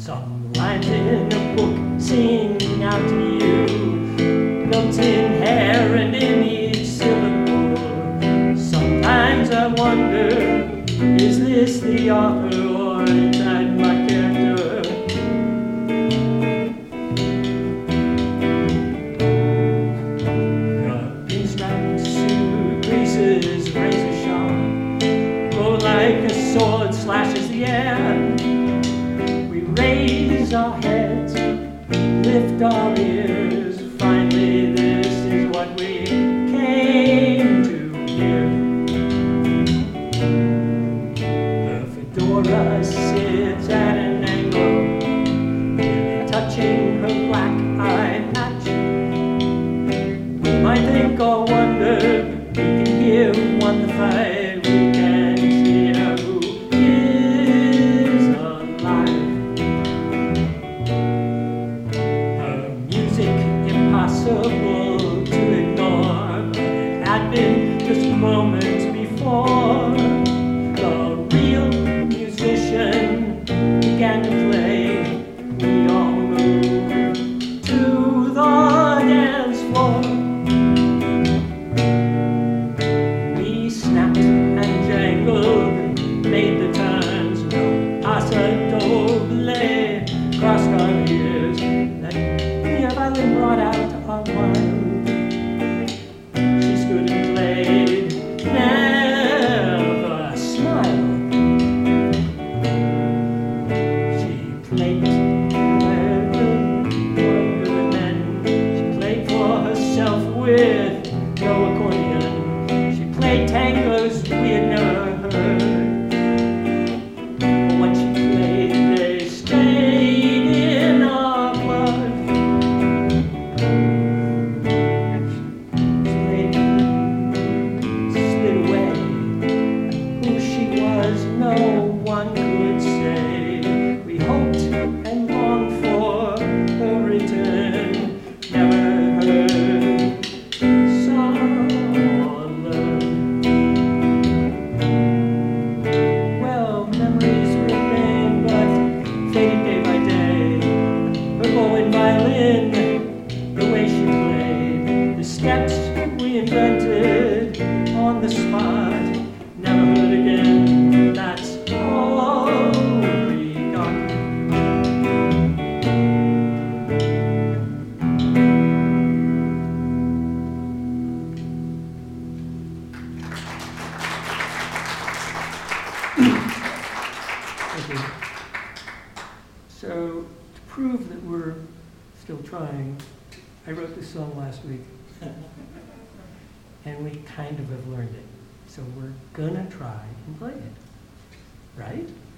Some lines in a book sing out to you, notes in hair and in each syllable. Sometimes I wonder, is this the author or is that my character? The pinstripe suit creases razor sharp, blow like a sword slashes the air. Raise our heads, lift our ears. Finally, this is what we came to hear. The fedora sits at an angle, nearly touching her black eye patch. We might think or wonder, we can hear who won the fight. We can hear who is alive. Impossible to ignore, but it had been just moments before the real musician began to play. We all moved to the dance floor. We snapped and jangled, made the turns, no paso doble, crossed our ears. That violin brought out our wild. She stood and played, never smiled. She played for good men. She played for herself with no accordion. She played tangos we had never heard. But when she played, they stayed in our blood. No one could say. We hoped and longed for her return. Never heard, saw or learned. Well, memories remain, but fading day by day. Her bowing violin, the way she played, the steps we invented on the spot. Never heard again, that's all we got. Okay. So, to prove that we're still trying, I wrote this song last week, and we kind of have learned it. So we're gonna try and play it, right?